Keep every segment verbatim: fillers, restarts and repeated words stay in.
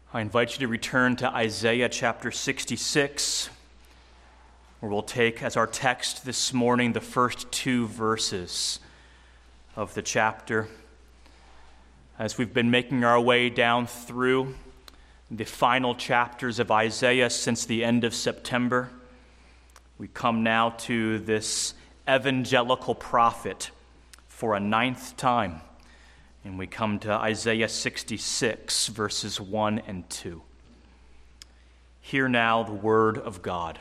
I invite you to return to Isaiah chapter sixty-six, where we'll take as our text this morning the first two verses of the chapter. As we've been making our way down through the final chapters of Isaiah since the end of September, we come now to this evangelical prophet for a ninth time. And we come to Isaiah sixty-six, verses one and two. Hear now the word of God.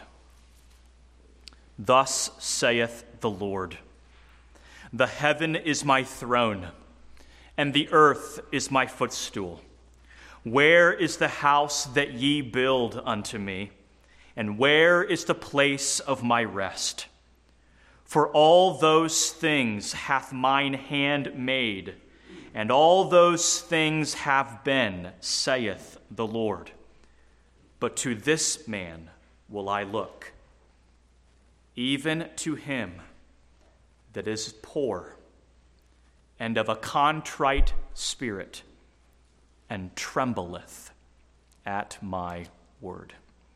Thus saith the Lord, the heaven is my throne, and the earth is my footstool. Where is the house that ye build unto me? And where is the place of my rest? For all those things hath mine hand made, and all those things have been, saith the Lord. But to this man will I look, even to him that is poor and of a contrite spirit, and trembleth at my word.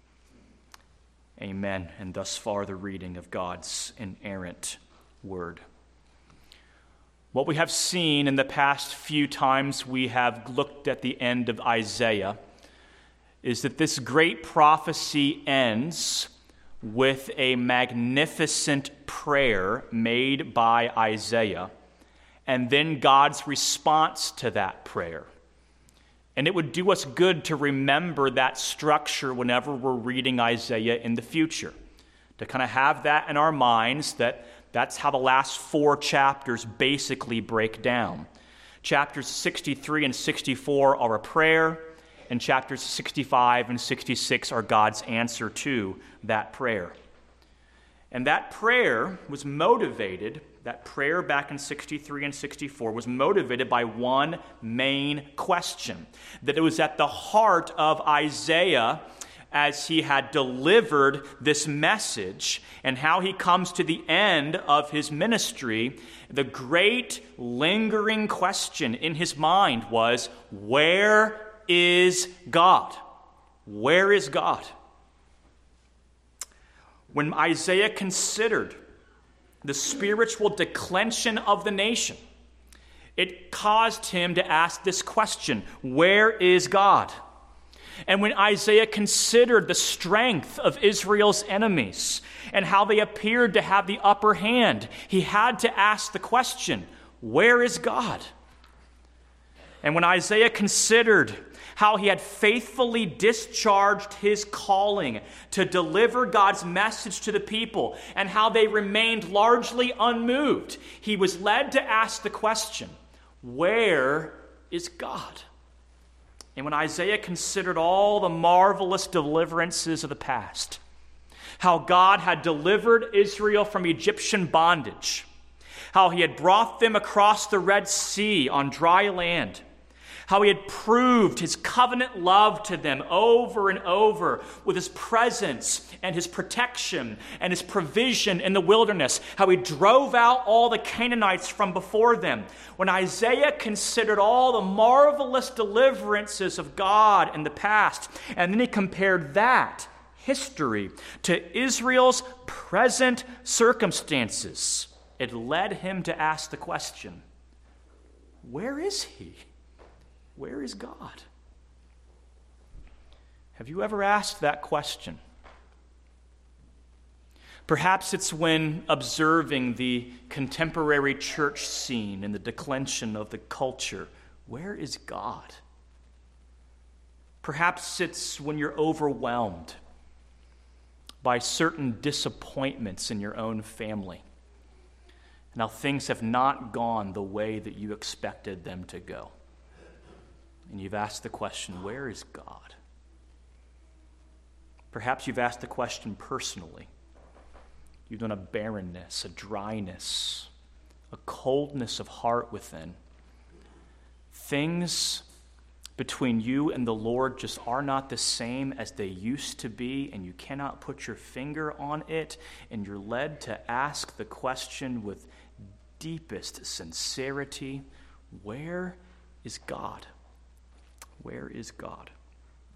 Amen. And thus far the reading of God's inerrant word. What we have seen in the past few times we have looked at the end of Isaiah is that this great prophecy ends with a magnificent prayer made by Isaiah, and then God's response to that prayer. And it would do us good to remember that structure whenever we're reading Isaiah in the future, to kind of have that in our minds, that that's how the last four chapters basically break down. Chapters sixty-three and sixty-four are a prayer, and chapters sixty-five and sixty-six are God's answer to that prayer. And that prayer was motivated, that prayer back in sixty-three and sixty-four was motivated by one main question, that it was at the heart of Isaiah as he had delivered this message, and how he comes to the end of his ministry. The great lingering question in his mind was, where is God? Where is God? When Isaiah considered the spiritual declension of the nation, it caused him to ask this question, where is God? And when Isaiah considered the strength of Israel's enemies and how they appeared to have the upper hand, he had to ask the question, where is God? And when Isaiah considered how he had faithfully discharged his calling to deliver God's message to the people and how they remained largely unmoved, he was led to ask the question, where is God? And when Isaiah considered all the marvelous deliverances of the past, how God had delivered Israel from Egyptian bondage, how he had brought them across the Red Sea on dry land, how he had proved his covenant love to them over and over with his presence and his protection and his provision in the wilderness, how he drove out all the Canaanites from before them. When Isaiah considered all the marvelous deliverances of God in the past, and then he compared that history to Israel's present circumstances, it led him to ask the question, where is he? Where is God? Have you ever asked that question? Perhaps it's when observing the contemporary church scene and the declension of the culture. Where is God? Perhaps it's when you're overwhelmed by certain disappointments in your own family. Now things have not gone the way that you expected them to go. And you've asked the question, where is God? Perhaps you've asked the question personally. You've done a barrenness, a dryness, a coldness of heart within. Things between you and the Lord just are not the same as they used to be, and you cannot put your finger on it, and you're led to ask the question with deepest sincerity, where is God? Where is God?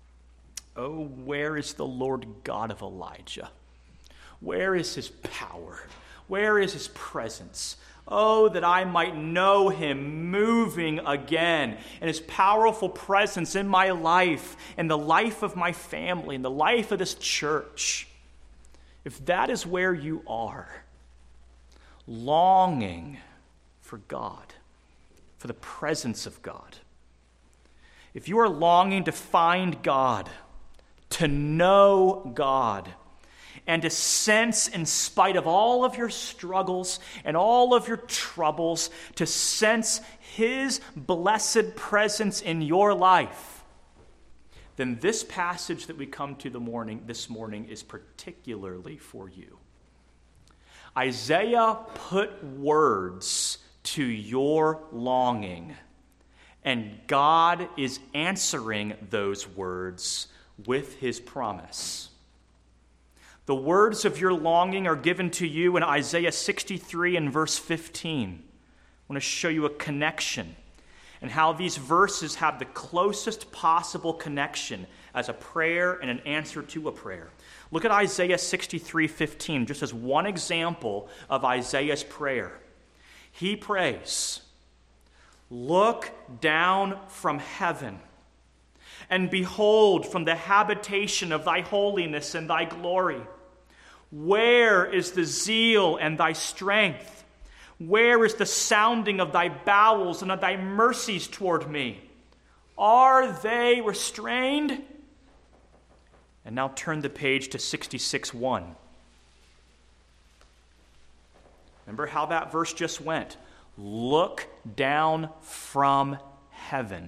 Oh, where is the Lord God of Elijah? Where is his power? Where is his presence? Oh, that I might know him moving again, and his powerful presence in my life, and the life of my family, and the life of this church. If that is where you are, longing for God, for the presence of God, if you are longing to find God, to know God, and to sense, in spite of all of your struggles and all of your troubles, to sense his blessed presence in your life, then this passage that we come to the morning this morning is particularly for you. Isaiah put words to your longing, and God is answering those words with his promise. The words of your longing are given to you in Isaiah sixty-three and verse fifteen. I want to show you a connection and how these verses have the closest possible connection as a prayer and an answer to a prayer. Look at Isaiah sixty-three fifteen, just as one example of Isaiah's prayer. He prays, "Look down from heaven, and behold from the habitation of thy holiness and thy glory. Where is the zeal and thy strength? Where is the sounding of thy bowels and of thy mercies toward me? Are they restrained?" And now turn the page to sixty-six one. Remember how that verse just went? Look down from heaven.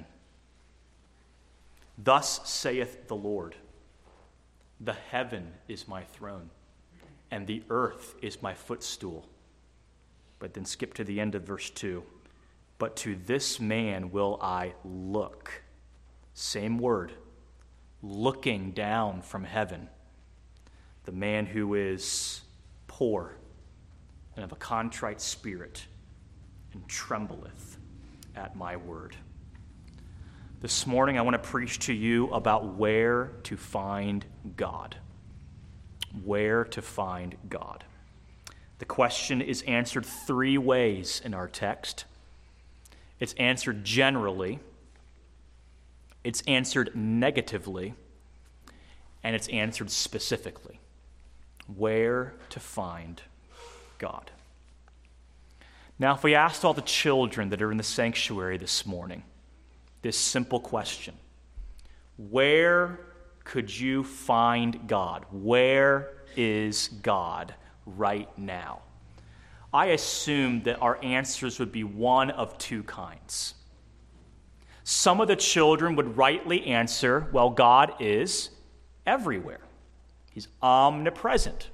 Thus saith the Lord, the heaven is my throne, and the earth is my footstool. But then skip to the end of verse two. But to this man will I look. Same word. Looking down from heaven. The man who is poor and of a contrite spirit and trembleth at my word. This morning I want to preach to you about where to find God. Where to find God. The question is answered three ways in our text. It's answered generally, it's answered negatively, and it's answered specifically. Where to find God. Now, if we asked all the children that are in the sanctuary this morning this simple question, where could you find God? Where is God right now? I assume that our answers would be one of two kinds. Some of the children would rightly answer, well, God is everywhere. He's omnipresent.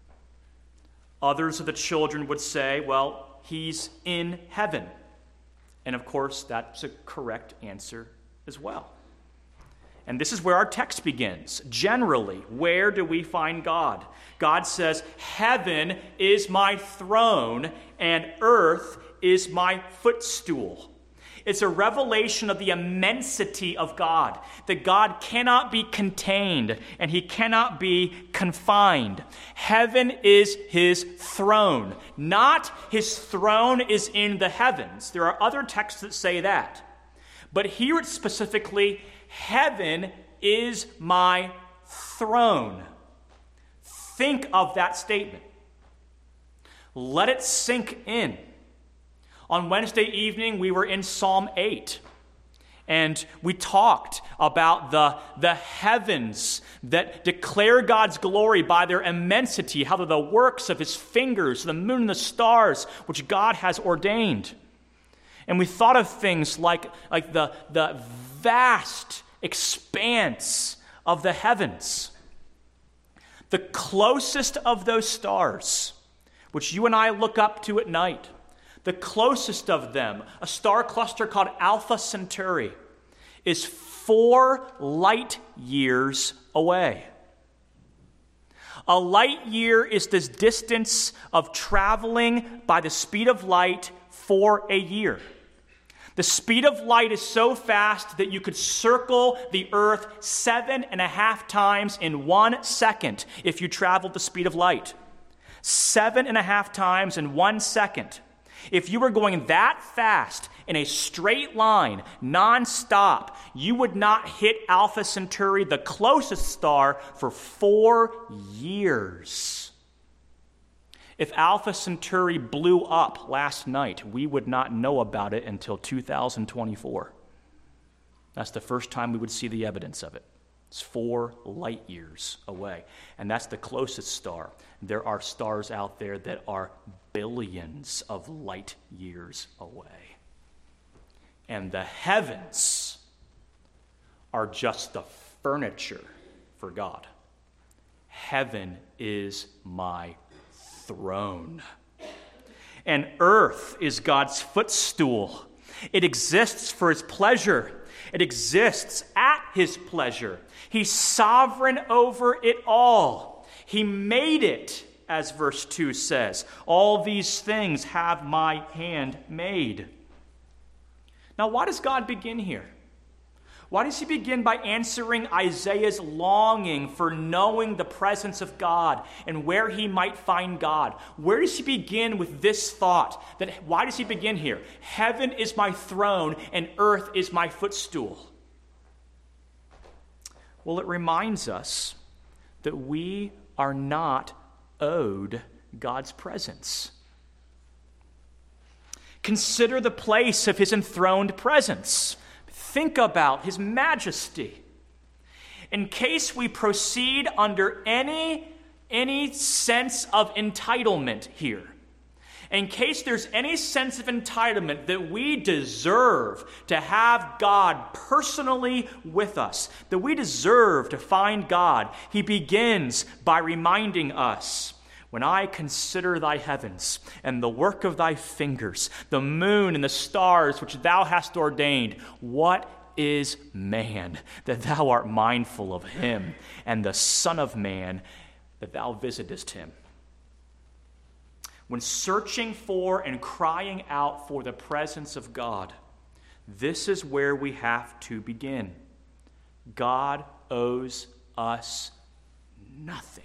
Others of the children would say, well, he's in heaven. And of course, that's a correct answer as well. And this is where our text begins. Generally, where do we find God? God says, heaven is my throne and earth is my footstool. It's a revelation of the immensity of God, that God cannot be contained and he cannot be confined. Heaven is his throne. Not his throne is in the heavens. There are other texts that say that. But here it's specifically, heaven is my throne. Think of that statement. Let it sink in. On Wednesday evening, we were in Psalm eight, and we talked about the, the heavens that declare God's glory by their immensity, how they're the works of his fingers, the moon and the stars, which God has ordained. And we thought of things like, like the, the vast expanse of the heavens. The closest of those stars, which you and I look up to at night, the closest of them, a star cluster called Alpha Centauri, is four light years away. A light year is this distance of traveling by the speed of light for a year. The speed of light is so fast that you could circle the earth seven and a half times in one second if you traveled the speed of light. Seven and a half times in one second. If you were going that fast in a straight line, nonstop, you would not hit Alpha Centauri, the closest star, for four years. If Alpha Centauri blew up last night, we would not know about it until two thousand twenty-four. That's the first time we would see the evidence of it. It's four light years away, and that's the closest star. There are stars out there that are billions of light years away. And the heavens are just the furniture for God. Heaven is my throne. And earth is God's footstool. It exists for his pleasure. It exists at his pleasure. He's sovereign over it all. He made it, as verse two says. All these things have my hand made. Now, why does God begin here? Why does he begin by answering Isaiah's longing for knowing the presence of God and where he might find God? Where does he begin with this thought? That why does he begin here? Heaven is my throne and earth is my footstool. Well, it reminds us that we are not owed God's presence. Consider the place of his enthroned presence. Think about his majesty. In case we proceed under any, any sense of entitlement here, in case there's any sense of entitlement that we deserve to have God personally with us, that we deserve to find God, he begins by reminding us, when I consider thy heavens and the work of thy fingers, the moon and the stars which thou hast ordained, what is man that thou art mindful of him, and the Son of Man that thou visitest him? When searching for and crying out for the presence of God, this is where we have to begin. God owes us nothing.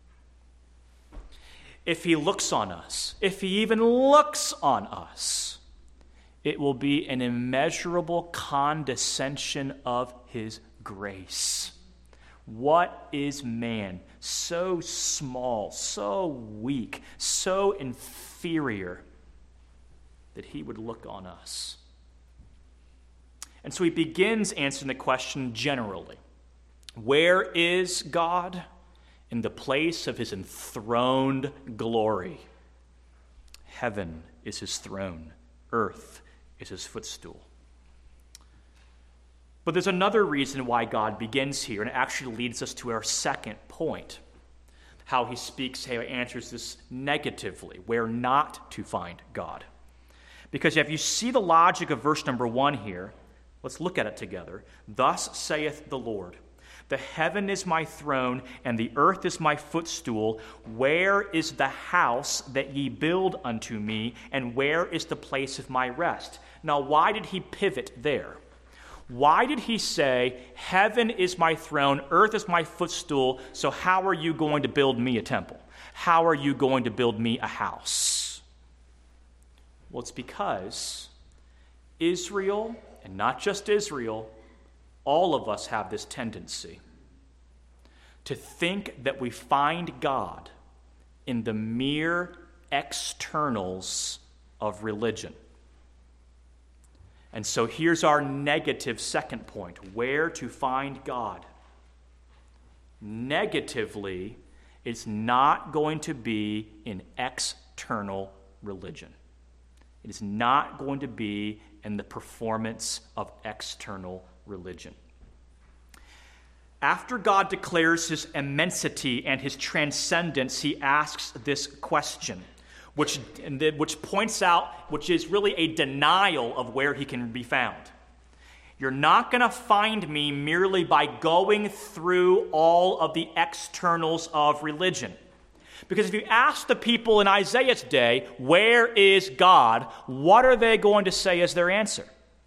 If he looks on us, if he even looks on us, it will be an immeasurable condescension of his grace. What is man? So small, so weak, so inferior that he would look on us. And so he begins answering the question generally. Where is God? In the place of his enthroned glory. Heaven is his throne. Earth is his footstool. But there's another reason why God begins here, and it actually leads us to our second point. How he speaks, how he answers this negatively, where not to find God. Because if you see the logic of verse number one here, let's look at it together. Thus saith the Lord, the heaven is my throne, and the earth is my footstool. Where is the house that ye build unto me, and where is the place of my rest? Now, why did he pivot there? Why did he say, heaven is my throne, earth is my footstool, so how are you going to build me a temple? How are you going to build me a house? Well, it's because Israel, and not just Israel, all of us have this tendency to think that we find God in the mere externals of religion. And so here's our negative second point, where to find God. Negatively, it's not going to be in external religion. It is not going to be in the performance of external religion. After God declares his immensity and his transcendence, he asks this question, which, which points out, which is really a denial of where he can be found. You're not going to find me merely by going through all of the externals of religion. Because if you ask the people in Isaiah's day, where is God? What are they going to say as their answer?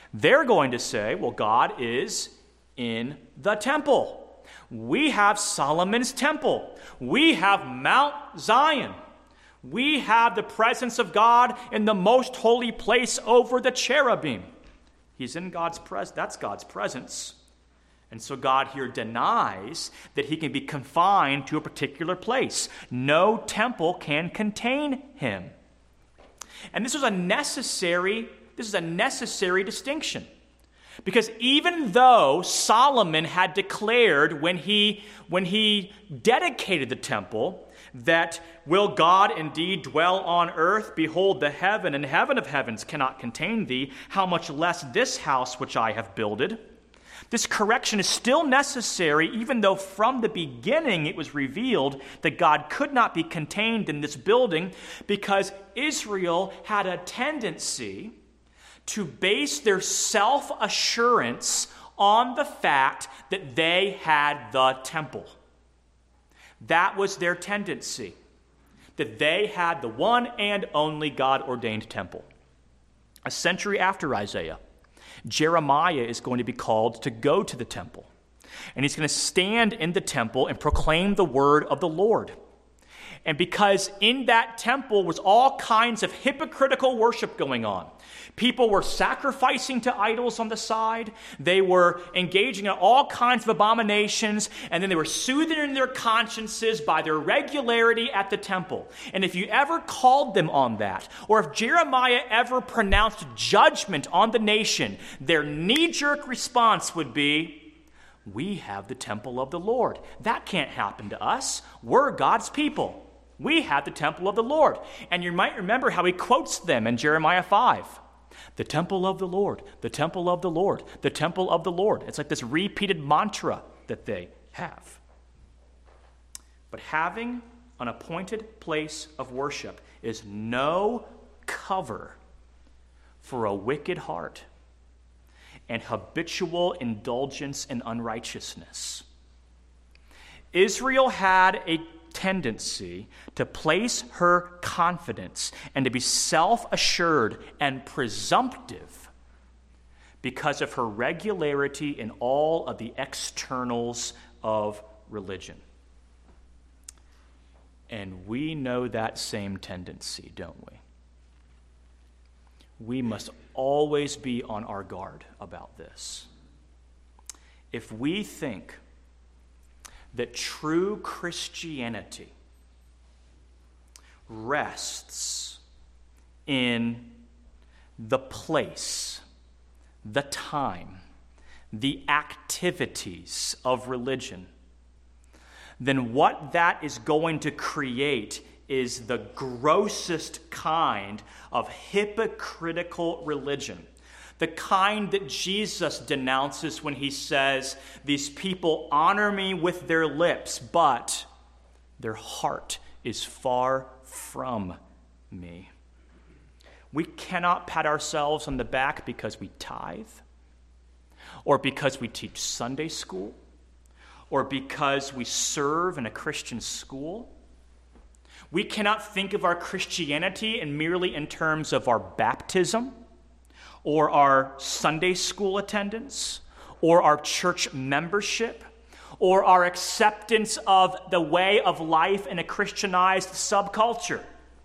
They're going to say, well, God is in the temple. We have Solomon's temple. We have Mount Zion. We have the presence of God in the most holy place over the cherubim. He's in God's presence. That's God's presence. And so God here denies that he can be confined to a particular place. No temple can contain him. And this was a necessary, this is a necessary distinction. Because even though Solomon had declared when he, when he dedicated the temple that, will God indeed dwell on earth? Behold, the heaven and heaven of heavens cannot contain thee. How much less this house which I have builded? This correction is still necessary, even though from the beginning it was revealed that God could not be contained in this building, because Israel had a tendency to base their self-assurance on the fact that they had the temple. That was their tendency, that they had the one and only God-ordained temple. A century after Isaiah, Jeremiah is going to be called to go to the temple. And he's going to stand in the temple and proclaim the word of the Lord. And because in that temple was all kinds of hypocritical worship going on. People were sacrificing to idols on the side. They were engaging in all kinds of abominations. And then they were soothing their consciences by their regularity at the temple. And if you ever called them on that, or if Jeremiah ever pronounced judgment on the nation, their knee-jerk response would be, we have the temple of the Lord. That can't happen to us. We're God's people. We have the temple of the Lord. And you might remember how he quotes them in Jeremiah five. The temple of the Lord, the temple of the Lord, the temple of the Lord. It's like this repeated mantra that they have. But having an appointed place of worship is no cover for a wicked heart and habitual indulgence in unrighteousness. Israel had a tendency to place her confidence and to be self-assured and presumptive because of her regularity in all of the externals of religion. And we know that same tendency, don't we? We must always be on our guard about this. If we think that true Christianity rests in the place, the time, the activities of religion, then what that is going to create is the grossest kind of hypocritical religion. The kind that Jesus denounces when he says, these people honor me with their lips, but their heart is far from me. We cannot pat ourselves on the back because we tithe, or because we teach Sunday school, or because we serve in a Christian school. We cannot think of our Christianity and merely in terms of our baptism, or our Sunday school attendance, or our church membership, or our acceptance of the way of life in a Christianized subculture.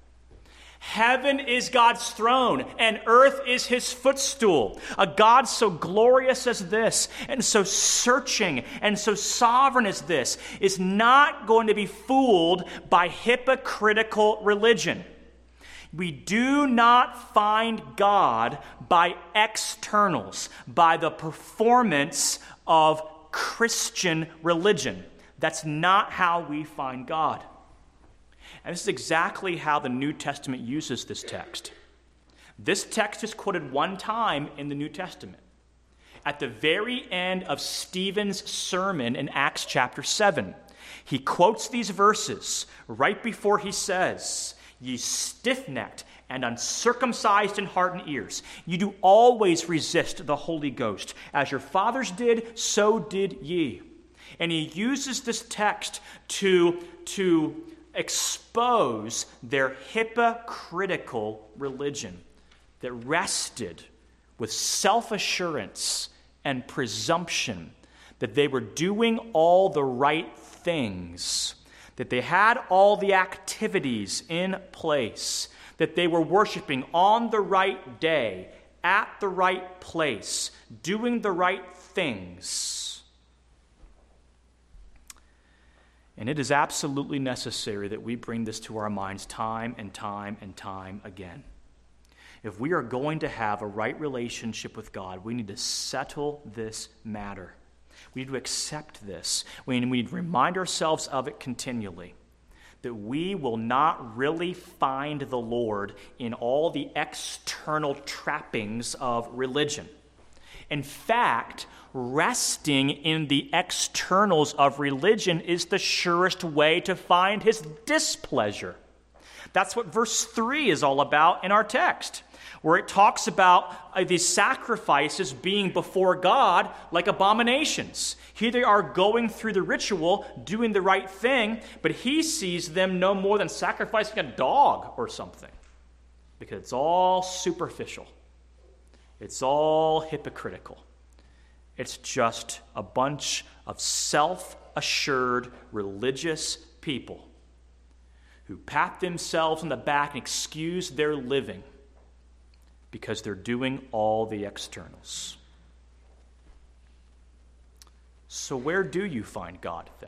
Heaven is God's throne, and earth is his footstool. A God so glorious as this, and so searching, and so sovereign as this, is not going to be fooled by hypocritical religion. We do not find God by externals, by the performance of Christian religion. That's not how we find God. And this is exactly how the New Testament uses this text. This text is quoted one time in the New Testament. At the very end of Stephen's sermon in Acts chapter seven, he quotes these verses right before he says, ye stiff-necked and uncircumcised in heart and ears, you do always resist the Holy Ghost. As your fathers did, so did ye. And he uses this text to, to expose their hypocritical religion that rested with self-assurance and presumption that they were doing all the right things, that they had all the activities in place, that they were worshiping on the right day, at the right place, doing the right things. And it is absolutely necessary that we bring this to our minds time and time and time again. If we are going to have a right relationship with God, we need to settle this matter. We need to accept this. We need to remind ourselves of it continually, that we will not really find the Lord in all the external trappings of religion. In fact, resting in the externals of religion is the surest way to find his displeasure. That's what verse three is all about in our text, where it talks about uh, these sacrifices being before God like abominations. Here they are going through the ritual, doing the right thing, but he sees them no more than sacrificing a dog or something, because it's all superficial. It's all hypocritical. It's just a bunch of self-assured religious people who pat themselves on the back and excuse their living because they're doing all the externals. So where do you find God then?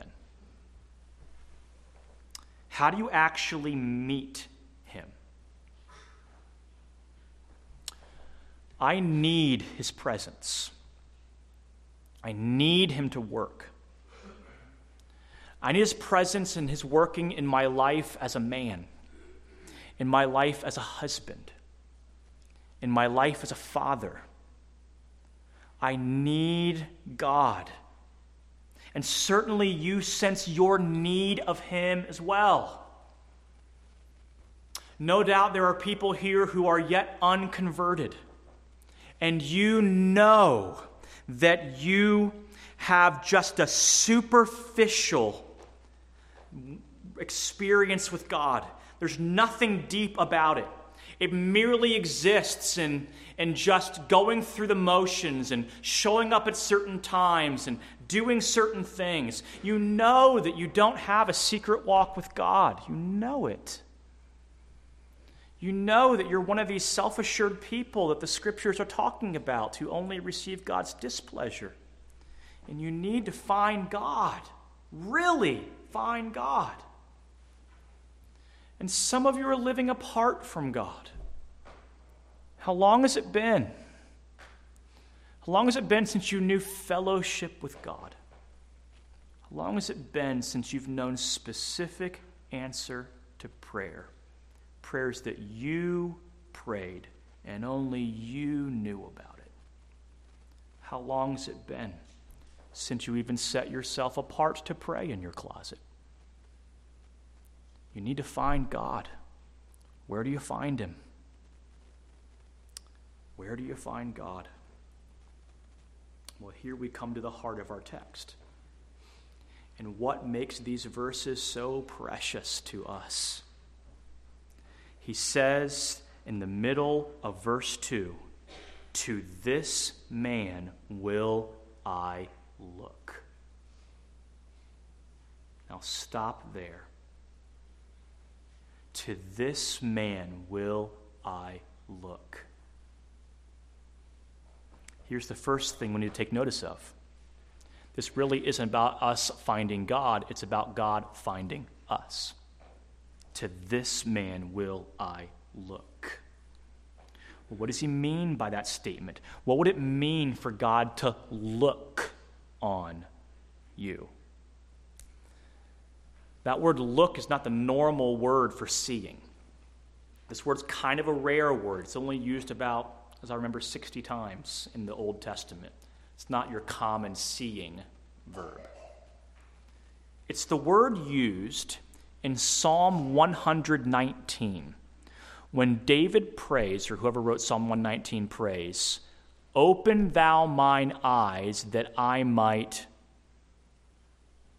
How do you actually meet him? I need his presence. I need him to work. I need his presence and his working in my life as a man, in my life as a husband, in my life as a father. I need God. And certainly you sense your need of him as well. No doubt there are people here who are yet unconverted, and you know that you have just a superficial experience with God. There's nothing deep about it. It merely exists in, in just going through the motions and showing up at certain times and doing certain things. You know that you don't have a secret walk with God. You know it. You know that you're one of these self-assured people that the scriptures are talking about who only receive God's displeasure. And you need to find God. Really find God. And some of you are living apart from God. How long has it been? How long has it been since you knew fellowship with God? How long has it been since you've known specific answer to prayer? Prayers that you prayed and only you knew about it. How long has it been since you even set yourself apart to pray in your closet? You need to find God. Where do you find him? Where do you find God? Well, here we come to the heart of our text. And what makes these verses so precious to us? He says in the middle of verse two, "To this man will I look." Now stop there. To this man will I look. Here's the first thing we need to take notice of. This really isn't about us finding God, it's about God finding us. To this man will I look. Well, what does he mean by that statement? What would it mean for God to look on you? That word look is not the normal word for seeing. This word's kind of a rare word. It's only used about, as I remember, sixty times in the Old Testament. It's not your common seeing verb. It's the word used in Psalm one nineteen, when David prays, or whoever wrote Psalm one nineteen prays, "Open thou mine eyes that I might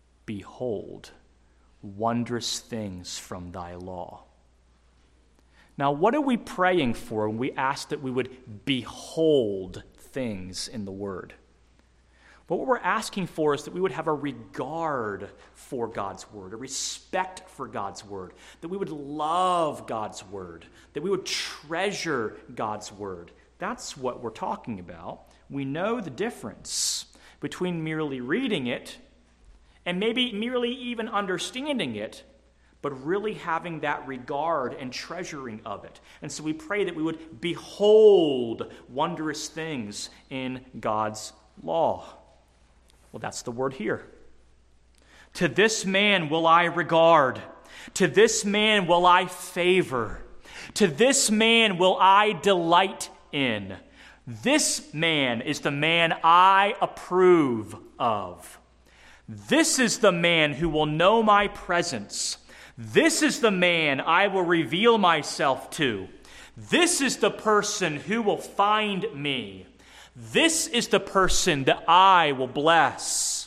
behold wondrous things from thy law." Now, what are we praying for when we ask that we would behold things in the Word? But what we're asking for is that we would have a regard for God's Word, a respect for God's Word, that we would love God's Word, that we would treasure God's Word. That's what we're talking about. We know the difference between merely reading it and maybe merely even understanding it, but really having that regard and treasuring of it. And so we pray that we would behold wondrous things in God's law. Well, that's the word here. To this man will I regard. To this man will I favor. To this man will I delight in. This man is the man I approve of. This is the man who will know my presence. This is the man I will reveal myself to. This is the person who will find me. This is the person that I will bless.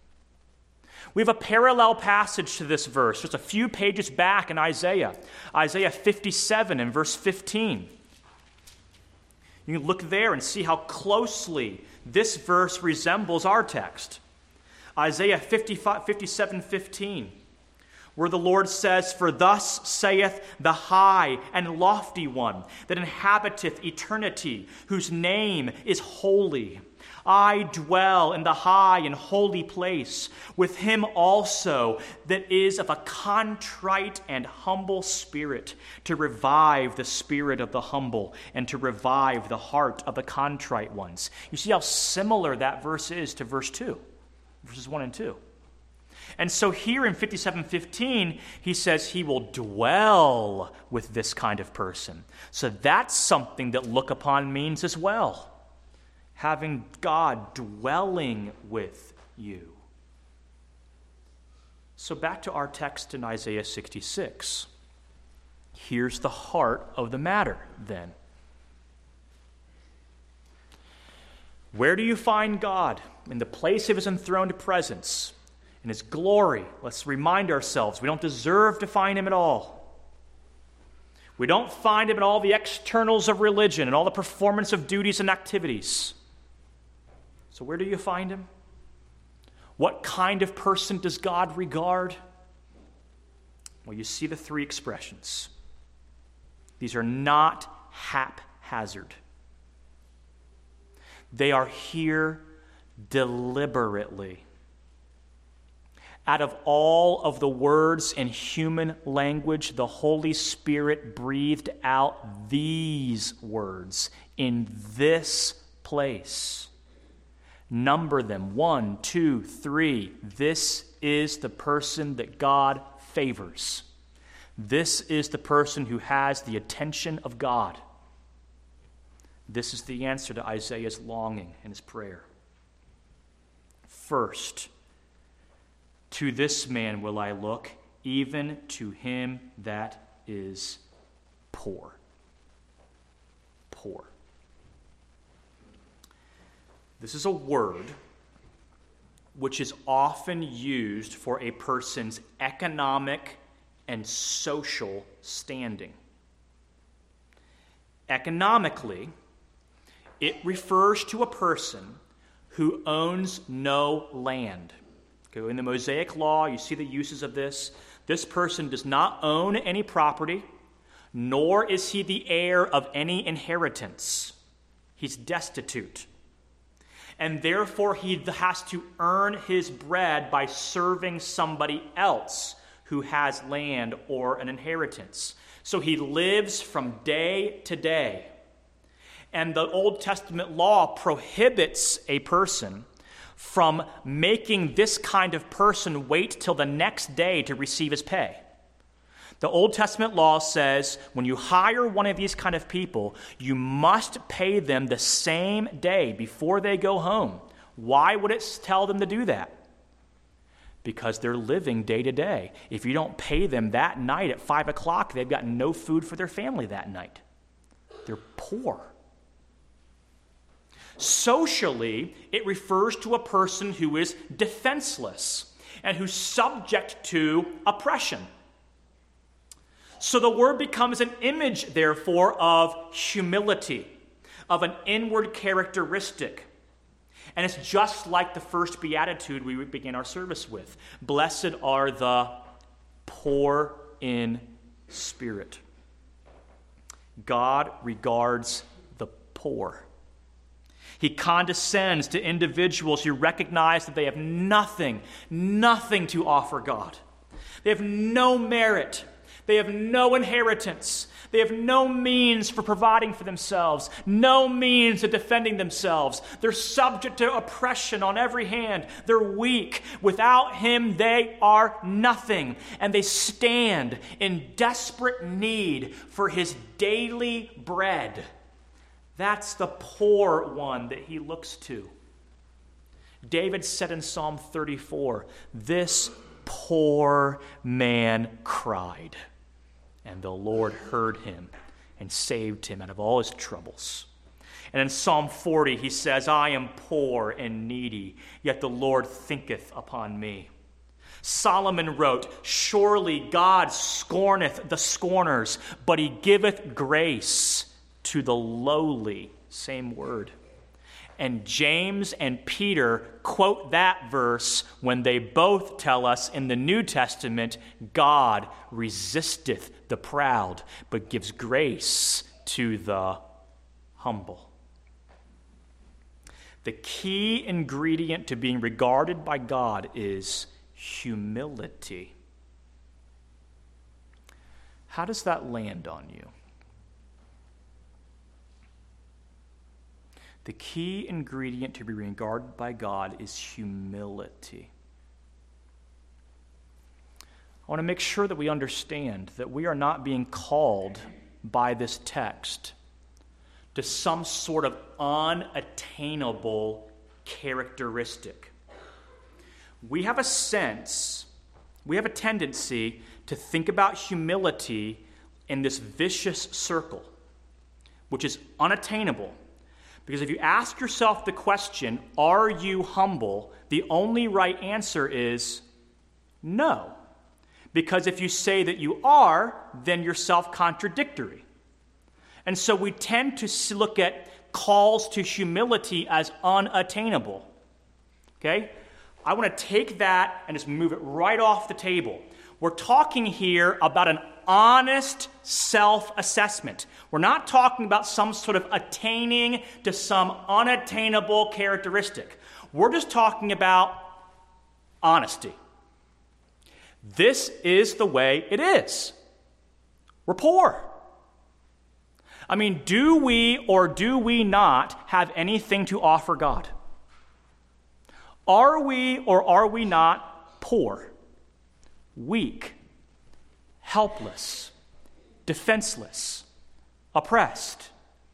We have a parallel passage to this verse, just a few pages back in Isaiah. Isaiah fifty-seven and verse fifteen. You can look there and see how closely this verse resembles our text. Isaiah fifty-seven fifteen, where the Lord says, "For thus saith the high and lofty one that inhabiteth eternity, whose name is holy. I dwell in the high and holy place, with him also that is of a contrite and humble spirit, to revive the spirit of the humble and to revive the heart of the contrite ones." You see how similar that verse is to verse two, verses one and two. And so here in fifty-seven fifteen, he says he will dwell with this kind of person. So that's something that look upon means as well. Having God dwelling with you. So back to our text in Isaiah sixty-six. Here's the heart of the matter then. Where do you find God? In the place of his enthroned presence. In his glory. Let's remind ourselves, we don't deserve to find him at all. We don't find him in all the externals of religion and all the performance of duties and activities. So where do you find him? What kind of person does God regard? Well, you see the three expressions. These are not haphazard. They are here deliberately. Out of all of the words in human language, the Holy Spirit breathed out these words in this place. Number them. One, two, three. This is the person that God favors. This is the person who has the attention of God. This is the answer to Isaiah's longing and his prayer. First, to this man will I look, even to him that is poor. Poor. This is a word which is often used for a person's economic and social standing. Economically, it refers to a person who owns no land. Okay, in the Mosaic Law, you see the uses of this. This person does not own any property, nor is he the heir of any inheritance. He's destitute. And therefore, he has to earn his bread by serving somebody else who has land or an inheritance. So he lives from day to day. And the Old Testament law prohibits a person from making this kind of person wait till the next day to receive his pay. The Old Testament law says when you hire one of these kind of people, you must pay them the same day before they go home. Why would it tell them to do that? Because they're living day to day. If you don't pay them that night at five o'clock, they've got no food for their family that night. They're poor. Socially, it refers to a person who is defenseless and who's subject to oppression. So the word becomes an image, therefore, of humility, of an inward characteristic. And it's just like the first beatitude we begin our service with. Blessed are the poor in spirit. God regards the poor. He condescends to individuals who recognize that they have nothing, nothing to offer God. They have no merit. They have no inheritance. They have no means for providing for themselves, no means of defending themselves. They're subject to oppression on every hand. They're weak. Without him, they are nothing. And they stand in desperate need for his daily bread. That's the poor one that he looks to. David said in Psalm thirty-four, "This poor man cried, and the Lord heard him and saved him out of all his troubles." And in Psalm forty, he says, "I am poor and needy, yet the Lord thinketh upon me." Solomon wrote, "Surely God scorneth the scorners, but he giveth grace to the lowly." Same word. And James and Peter quote that verse when they both tell us in the New Testament, God resisteth the proud, but gives grace to the humble. The key ingredient to being regarded by God is humility. How does that land on you? The key ingredient to be regarded by God is humility. I want to make sure that we understand that we are not being called by this text to some sort of unattainable characteristic. We have a sense, we have a tendency to think about humility in this vicious circle, which is unattainable. Because if you ask yourself the question, are you humble? The only right answer is no. Because if you say that you are, then you're self-contradictory. And so we tend to look at calls to humility as unattainable. Okay? I want to take that and just move it right off the table. We're talking here about an honest self-assessment. We're not talking about some sort of attaining to some unattainable characteristic. We're just talking about honesty. This is the way it is. We're poor. I mean, do we or do we not have anything to offer God? Are we or are we not poor, weak, helpless, defenseless, oppressed?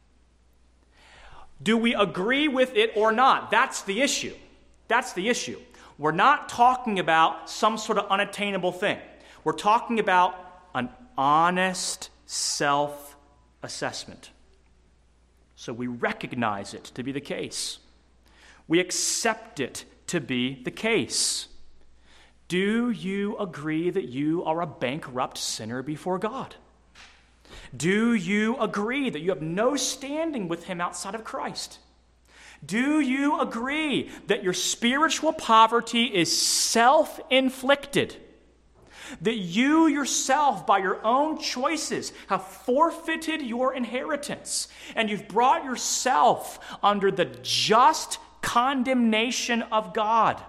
Do we agree with it or not? That's the issue. That's the issue. We're not talking about some sort of unattainable thing. We're talking about an honest self-assessment. So we recognize it to be the case. We accept it to be the case. Do you agree that you are a bankrupt sinner before God? Do you agree that you have no standing with him outside of Christ? Do you agree that your spiritual poverty is self-inflicted? That you yourself, by your own choices, have forfeited your inheritance, and you've brought yourself under the just condemnation of God?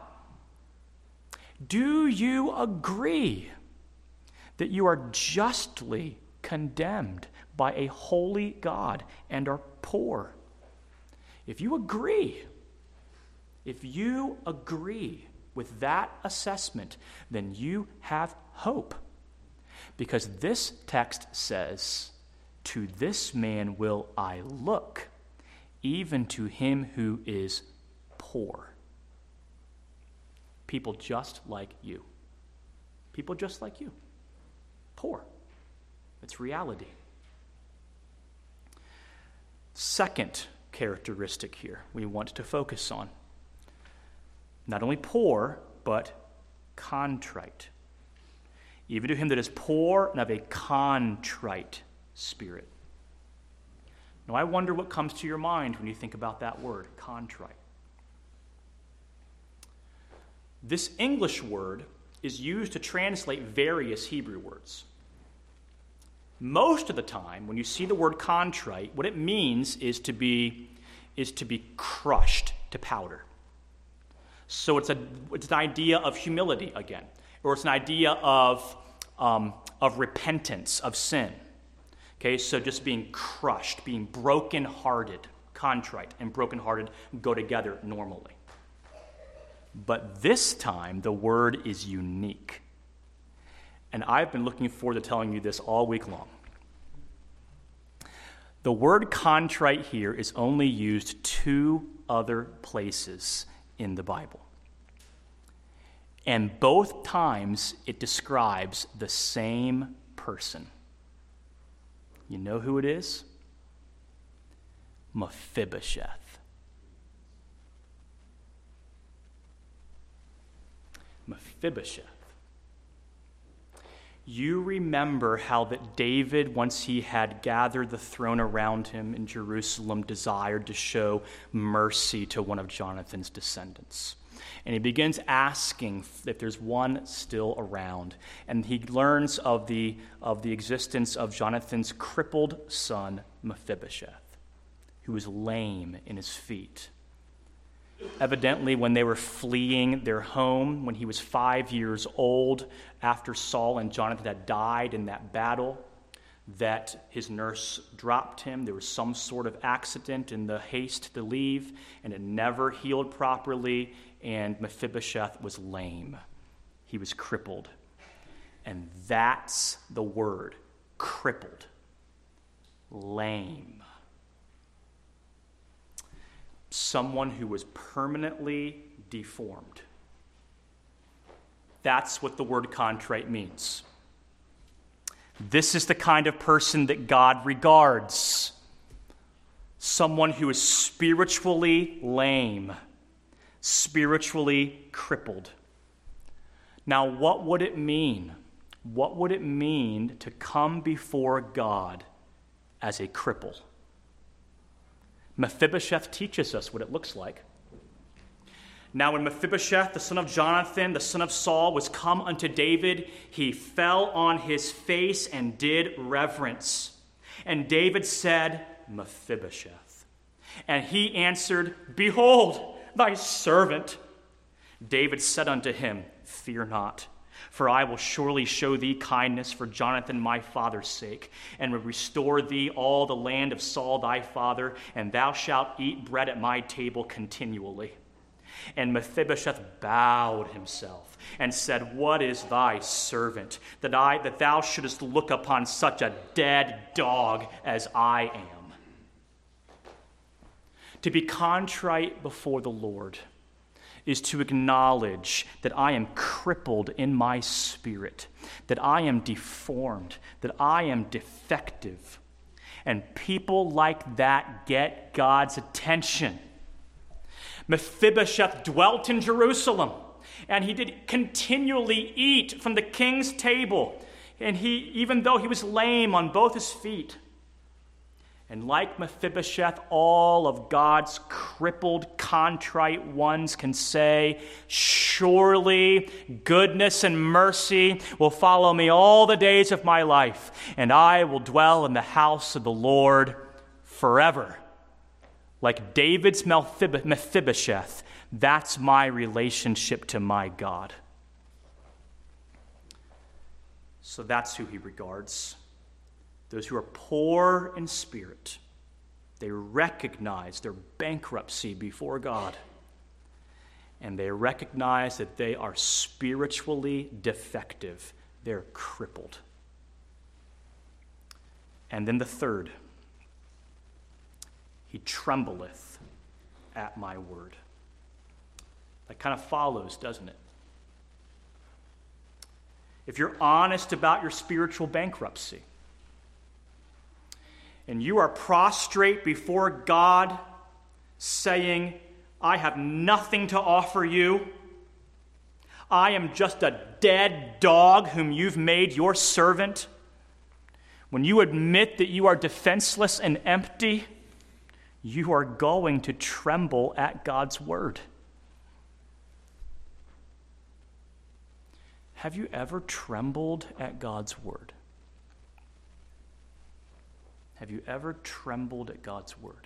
Do you agree that you are justly condemned by a holy God and are poor? If you agree, if you agree with that assessment, then you have hope. Because this text says, "To this man will I look, even to him who is poor." People just like you. People just like you. Poor. It's reality. Second characteristic here we want to focus on. Not only poor, but contrite. even to him that is poor and of a contrite spirit. Now, I wonder what comes to your mind when you think about that word, contrite. This English word is used to translate various Hebrew words. Most of the time, when you see the word contrite, what it means is to be, is to be crushed to powder. So it's, a, it's an idea of humility again, or it's an idea of, um, of repentance, of sin. Okay, so just being crushed, being brokenhearted, contrite and brokenhearted go together normally. But this time, the word is unique. And I've been looking forward to telling you this all week long. The word contrite here is only used two other places in the Bible. And both times it describes the same person. You know who it is? Mephibosheth. Mephibosheth. You remember how that David, once he had gathered the throne around him in Jerusalem, desired to show mercy to one of Jonathan's descendants. And he begins asking if there's one still around. And he learns of the, of the existence of Jonathan's crippled son, Mephibosheth, who was lame in his feet. Evidently, when they were fleeing their home, when he was five years old, after Saul and Jonathan had died in that battle, that his nurse dropped him. There was some sort of accident in the haste to leave, and it never healed properly, and Mephibosheth was lame. He was crippled. And that's the word, crippled, lame. Someone who was permanently deformed. That's what the word contrite means. This is the kind of person that God regards. Someone who is spiritually lame, spiritually crippled. Now, what would it mean? What would it mean to come before God as a cripple? Mephibosheth teaches us what it looks like. Now when Mephibosheth, the son of Jonathan, the son of Saul, was come unto David, he fell on his face and did reverence. And David said, Mephibosheth. And he answered, Behold, thy servant. David said unto him, Fear not, for I will surely show thee kindness for Jonathan my father's sake, and will restore thee all the land of Saul thy father, and thou shalt eat bread at my table continually. And Mephibosheth bowed himself and said, What is thy servant, that I that thou shouldest look upon such a dead dog as I am? To be contrite before the Lord is to acknowledge that I am crippled in my spirit, that I am deformed, that I am defective. And people like that get God's attention. Mephibosheth dwelt in Jerusalem, and he did continually eat from the king's table, and he, even though he was lame on both his feet. And like Mephibosheth, all of God's crippled, contrite ones can say, Surely goodness and mercy will follow me all the days of my life, and I will dwell in the house of the Lord forever. Like David's Mephibosheth, that's my relationship to my God. So that's who he regards. Those who are poor in spirit. They recognize their bankruptcy before God. And they recognize that they are spiritually defective. They're crippled. And then the third. He trembleth at my word. That kind of follows, doesn't it? If you're honest about your spiritual bankruptcy, and you are prostrate before God, saying, I have nothing to offer you. I am just a dead dog whom you've made your servant, when you admit that you are defenseless and empty, you are going to tremble at God's word. Have you ever trembled at God's word? Have you ever trembled at God's word?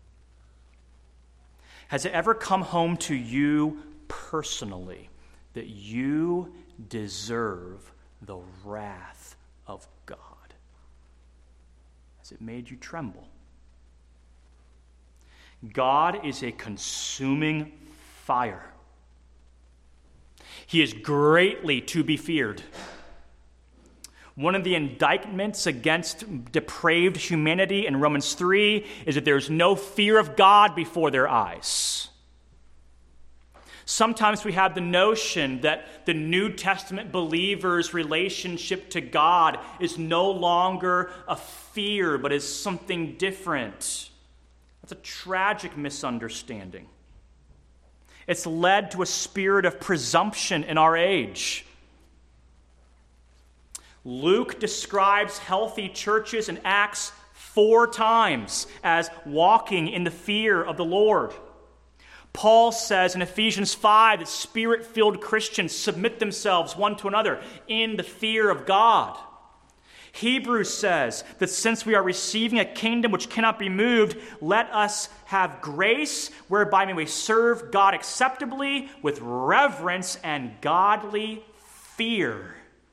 Has it ever come home to you personally that you deserve the wrath of God? Has it made you tremble? God is a consuming fire. He is greatly to be feared. One of the indictments against depraved humanity in Romans three is that there is no fear of God before their eyes. Sometimes we have the notion that the New Testament believer's relationship to God is no longer a fear, but is something different. That's a tragic misunderstanding. It's led to a spirit of presumption in our age. Luke describes healthy churches in Acts four times as walking in the fear of the Lord. Paul says in Ephesians five that Spirit-filled Christians submit themselves one to another in the fear of God. Hebrews says that since we are receiving a kingdom which cannot be moved, let us have grace whereby we may serve God acceptably with reverence and godly fear.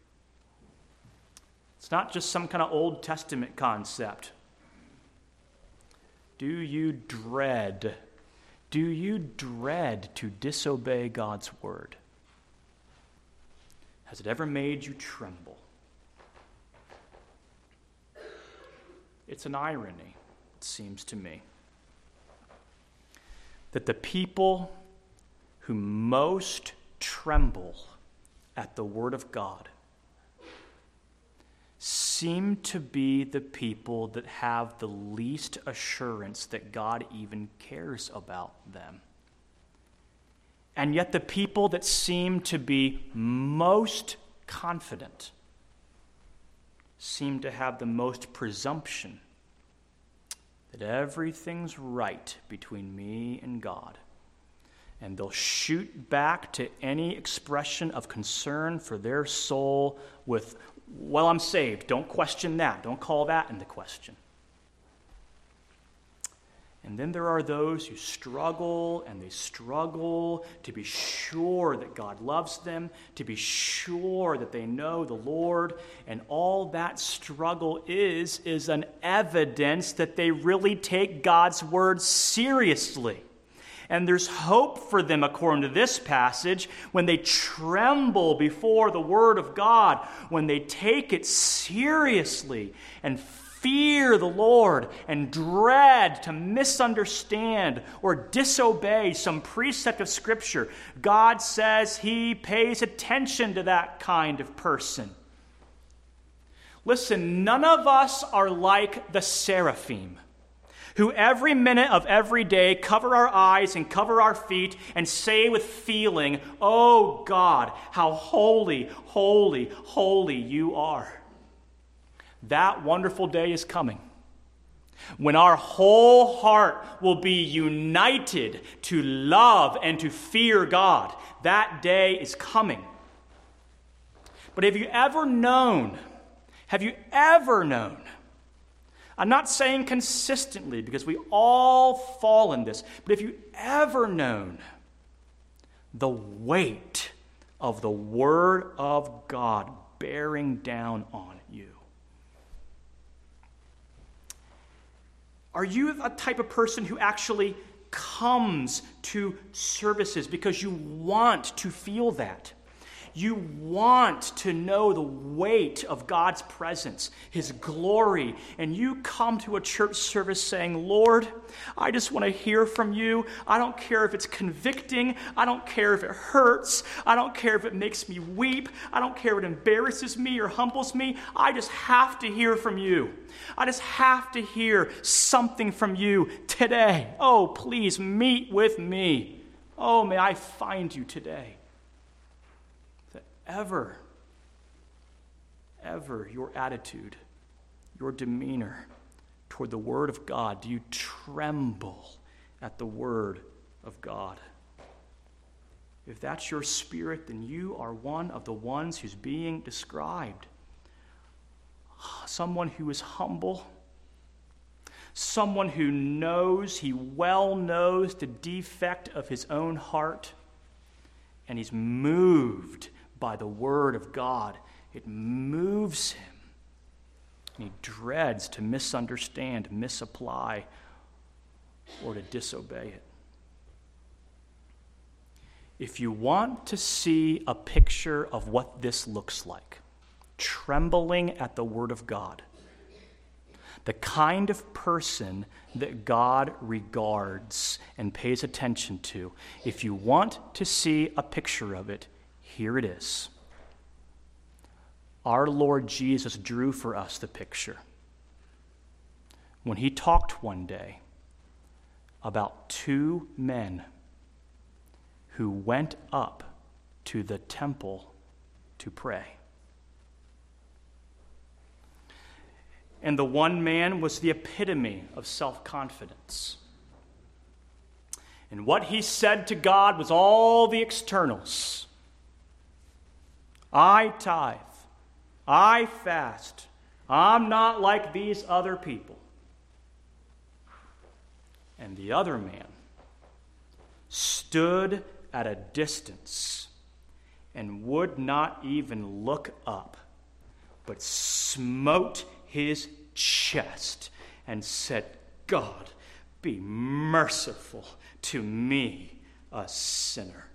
It's not just some kind of Old Testament concept. Do you dread, do you dread to disobey God's word? Has it ever made you tremble? It's an irony, it seems to me, that the people who most tremble at the word of God seem to be the people that have the least assurance that God even cares about them. And yet the people that seem to be most confident seem to have the most presumption that everything's right between me and God. And they'll shoot back to any expression of concern for their soul with, well, I'm saved. Don't question that. Don't call that into question. And then there are those who struggle and they struggle to be sure that God loves them, to be sure that they know the Lord. And all that struggle is, is an evidence that they really take God's word seriously. And there's hope for them, according to this passage, when they tremble before the word of God, when they take it seriously and fear the Lord and dread to misunderstand or disobey some precept of Scripture. God says he pays attention to that kind of person. Listen, none of us are like the seraphim, who every minute of every day cover our eyes and cover our feet and say with feeling, "Oh God, how holy, holy, holy you are." That wonderful day is coming when our whole heart will be united to love and to fear God. That day is coming. But have you ever known, have you ever known, I'm not saying consistently because we all fall in this, but have you ever known the weight of the Word of God bearing down on you? Are you a type of person who actually comes to services because you want to feel that? You want to know the weight of God's presence, His glory, and you come to a church service saying, "Lord, I just want to hear from you. I don't care if it's convicting. I don't care if it hurts. I don't care if it makes me weep. I don't care if it embarrasses me or humbles me. I just have to hear from you. I just have to hear something from you today. Oh, please meet with me. Oh, may I find you today." ever, ever your attitude, your demeanor toward the Word of God? Do you tremble at the Word of God? If that's your spirit, then you are one of the ones who's being described. Someone who is humble, someone who knows, he well knows the defect of his own heart, and he's moved by the Word of God. It moves him, and he dreads to misunderstand, misapply, or to disobey it. If you want to see a picture of what this looks like, trembling at the Word of God, the kind of person that God regards and pays attention to, if you want to see a picture of it, here it is. Our Lord Jesus drew for us the picture when he talked one day about two men who went up to the temple to pray. And the one man was the epitome of self-confidence. And what he said to God was all the externals. I tithe. I fast. I'm not like these other people. And the other man stood at a distance and would not even look up, but smote his chest and said, God, be merciful to me, a sinner.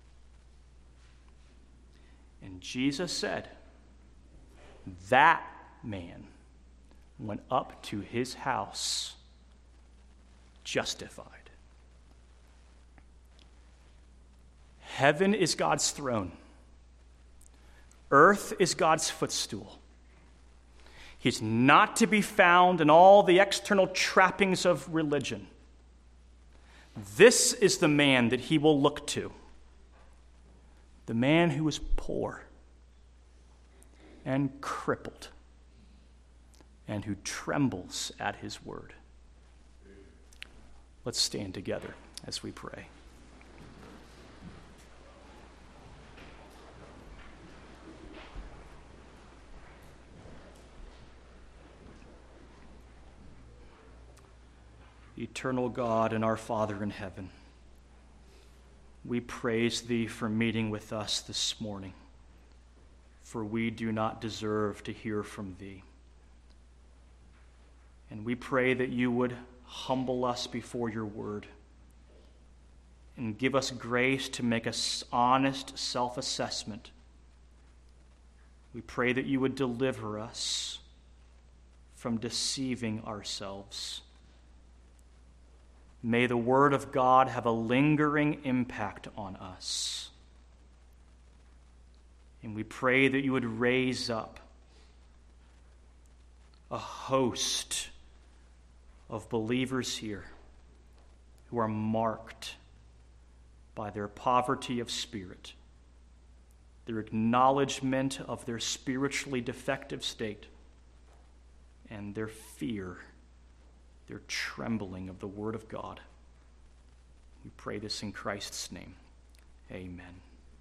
And Jesus said, that man went up to his house justified. Heaven is God's throne. Earth is God's footstool. He's not to be found in all the external trappings of religion. This is the man that he will look to. The man who is poor and crippled and who trembles at his word. Let's stand together as we pray. Eternal God and our Father in heaven, we praise thee for meeting with us this morning, for we do not deserve to hear from thee. And we pray that you would humble us before your word and give us grace to make an honest self-assessment. We pray that you would deliver us from deceiving ourselves. May the word of God have a lingering impact on us. And we pray that you would raise up a host of believers here who are marked by their poverty of spirit, their acknowledgement of their spiritually defective state, and their fear, their trembling of the word of God. We pray this in Christ's name. Amen.